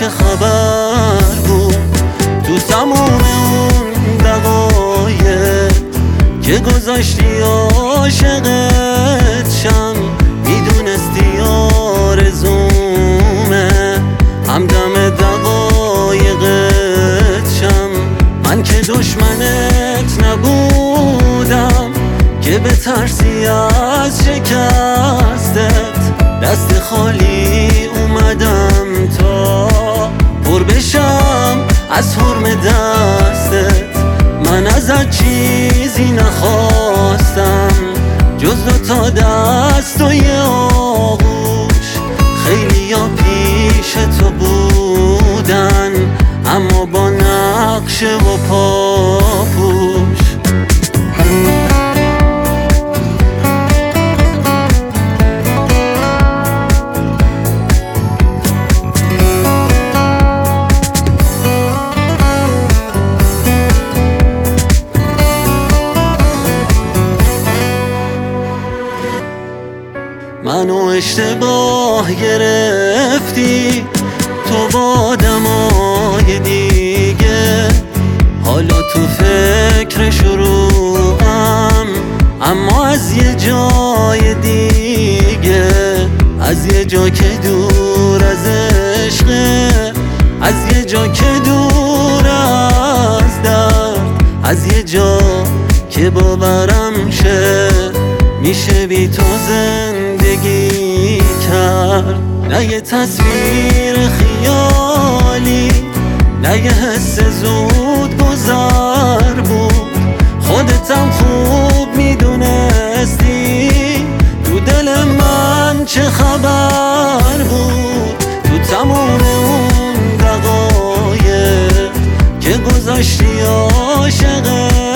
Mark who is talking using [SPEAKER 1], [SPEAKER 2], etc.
[SPEAKER 1] خبر بود تو تموم اون دقایق که گذاشتی عاشقت شم. میدونستی آرزومه همدم دقایقت شم. من که دشمنت نبودم که به ترسی از شکستت دست خالی اومدم تا پر بشم از حرم دستت. من ازت چیزی نخواستم جز دوتا دست و یه آغوش. خیلی یا پیش تو بودن اما با نقشه و پاپوش. منو اشتباه گرفتی تو با آدمای دیگه. حالا تو فکر شروعم اما از یه جای دیگه. از یه جا که دور از عشقه، از یه جا که دور از درد، از یه جا که باورم شه میشه بی تو زندگی کرد. نه یه تصویر خیالی، نه یه حس زود گذر بود. خودتم خوب میدونستی تو دل من چه خبر بود. تو تموم اون دقایق که گذاشتی عاشقت